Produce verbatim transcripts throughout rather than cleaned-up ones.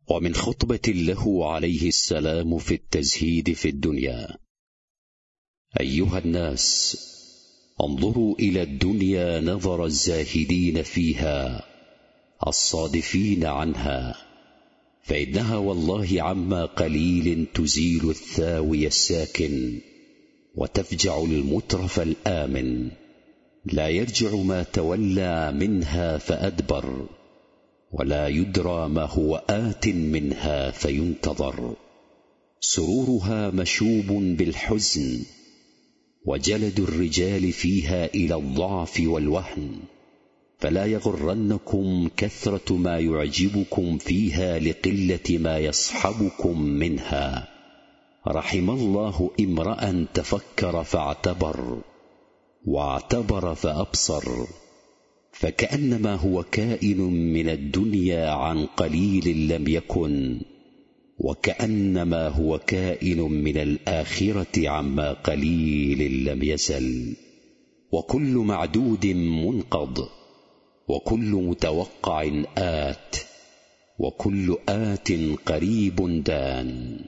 ومن خطبة له عليه السلام في التزهيد في الدنيا: أيها الناس، انظروا إلى الدنيا نظر الزاهدين فيها الصادفين عنها، فإنها والله عما قليل تزيل الثاوي الساكن وتفجع المترف الآمن، لا يرجع ما تولى منها فأدبر، ولا يدرى ما هو آت منها فينتظر. سرورها مشوب بالحزن، وجلد الرجال فيها إلى الضعف والوهن، فلا يغرنكم كثرة ما يعجبكم فيها لقلة ما يصحبكم منها. رحم الله امرأ تفكر فاعتبر، واعتبر فأبصر، فكأنما هو كائن من الدنيا عن قليل لم يكن، وكأنما هو كائن من الآخرة عما قليل لم يزل. وكل معدود منقض، وكل متوقع آت، وكل آت قريب دان.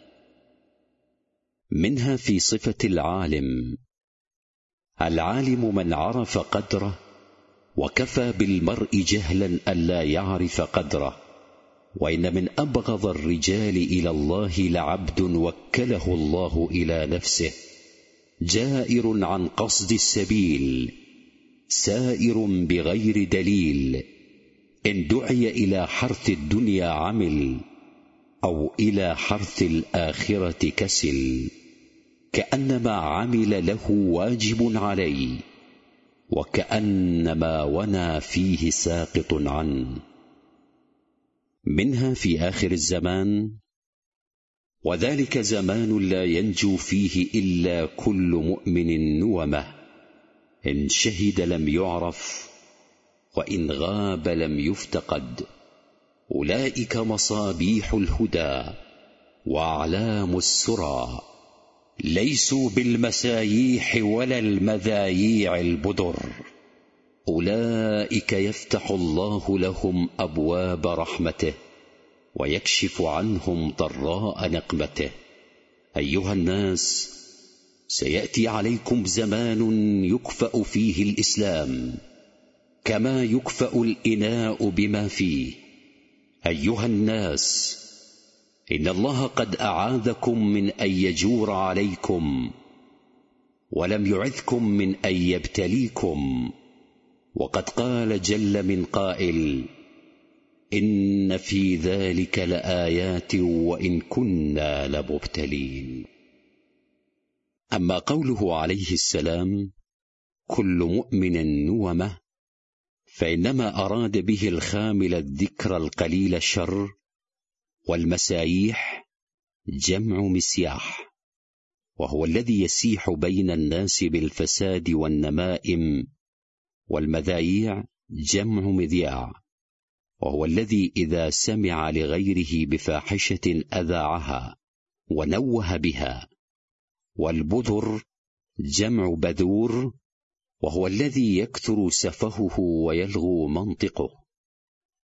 منها في صفة العالم: العالم من عرف قدره، وكفى بالمرء جهلا ألا يعرف قدره. وإن من أبغض الرجال إلى الله لعبد وكله الله إلى نفسه، جائر عن قصد السبيل، سائر بغير دليل، إن دعي إلى حرث الدنيا عمل، أو إلى حرث الآخرة كسل، كأنما عمل له واجب عليه، وكأنما ونى فيه ساقط عنه. منها في آخر الزمان: وذلك زمان لا ينجو فيه إلا كل مؤمن نومه، إن شهد لم يعرف، وإن غاب لم يفتقد. أولئك مصابيح الهدى وأعلام السرى، ليسوا بالمساييح ولا المذاييع البدر. أولئك يفتح الله لهم أبواب رحمته، ويكشف عنهم ضراء نقمته. أيها الناس، سيأتي عليكم زمان يكفأ فيه الإسلام كما يكفأ الإناء بما فيه. أيها الناس، إن الله قد أعاذكم من أن يجور عليكم، ولم يعذكم من أن يبتليكم. وقد قال جل من قائل: إن في ذلك لآيات وإن كنا لمبتلين. أما قوله عليه السلام: كل مؤمن نومه، فإنما أراد به الخامل الذكر القليل الشر، والمسايح جمع مسياح، وهو الذي يسيح بين الناس بالفساد والنمائم. والمذايع جمع مذياع، وهو الذي إذا سمع لغيره بفاحشة أذاعها ونوه بها. والبذر جمع بذور، وهو الذي يكثر سفهه ويلغو منطقه.